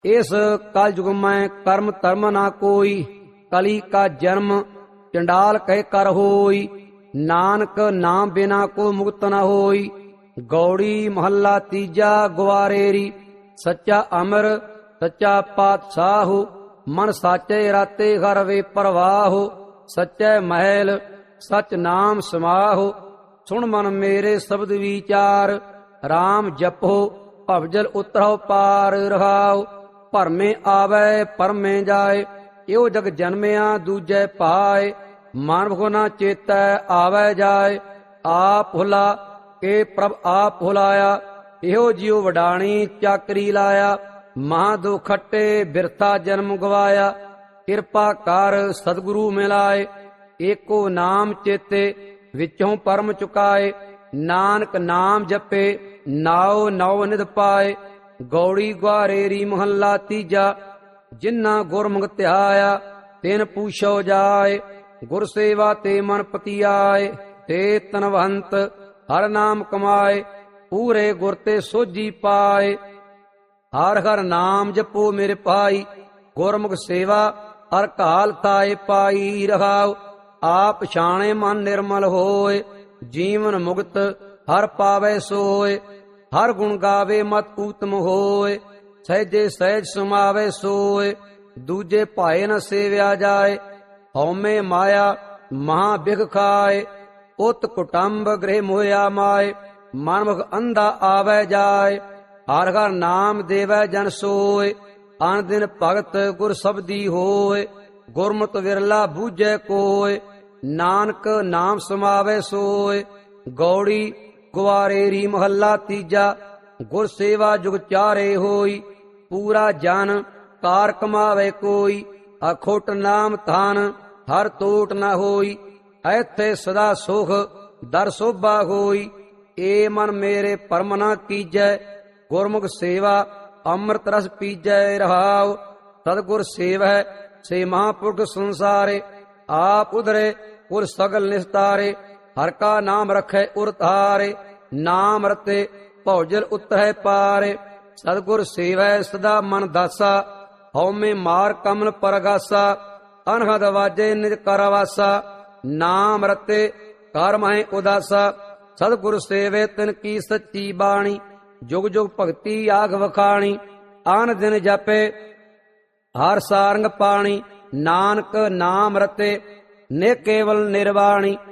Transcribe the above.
इस कल युग में कर्म धर्म ना कोई, कली का जन्म चंडाल कह कर होई। नानक नाम बिना को मुक्त न होई। गौड़ी महला तीजा ग्वारेरी, सच्चा अमर सच्चा पातशाह। मन साचे राते घर वे परवाहो, सच्चे महल सच नाम समाहो। सुन मन मेरे शब्द विचार, राम जपो भवजल उतरो पार रहाओ। भरमे आवे परमे जाए, यो जग जन्मिया दूजे पाए। मानव ना चेतै आवे जाए, आप भुला के प्रभ आप भुलाया। इहो जियो वडाणी चाकरी लाया, महादो खट्टे बिरथा जन्म गवाया। किरपा कर सतगुरु मिलाए, एको नाम चेते विचों परम चुकाए। नानक नाम जपे नाओ नौ निध पाए। गौड़ी ग्वारेरी महला तीजा, जिन्ना गुरमुख ध्याया तिन पूछो जाए। गुर सेवा ते मन पति आए, ते तनवंत हर नाम कमाए। पूरे गुर ते सोझी पाए, हर हर नाम जपो मेरे पाई। गुरमुख सेवा हर काल थाए पाई रहाओ। आप छाणे मन निर्मल होए, जीवन मुक्त हर पावे सोए। हर गुण गावे मत ऊतम होए, सहजे सहज समावे सोए। दूजे भाए न सेव्या जाए, हौमे माया महा बिघ खाए। उत कुटुंब गृह मोया माए, मनमुख अंधा आवे जाए। हर हर नाम देवै जन सोए, अन दिन भगत गुर शब्दी होए। गुरमत विरला बूझे कोय, नानक नाम समावे सोए। गौड़ी ग्वारेरी महला तीजा, गुर सेवा जुग चारे होई। पूरा जन कार कमावे कोई, अखोट नाम थान हर टोट न होई। ऐथे सदा सुख दर शोभा होई, ए मन मेरे परम न कीजै। गुरमुख सेवा अमृत रस पीजै रहाओ। सतगुर सेवै से महापुरख संसारे, आप उधरे उर सगल निस्तारे। हर का नाम रखै उर तारे, नाम रते भौजल उतरै पारे। सतगुर सेवै सदा मन दासा, हौमे मार कमल परगासा। अनहद वाजे निज कर वासा, नाम रते कर महि उदासा। सतगुर सेवे तिन की सच्ची बाणी, जुग जुग भगति आग वखाणी। आन दिन जपे हर सारंग पाणी, नानक नाम रते ने केवल निर्वाणी।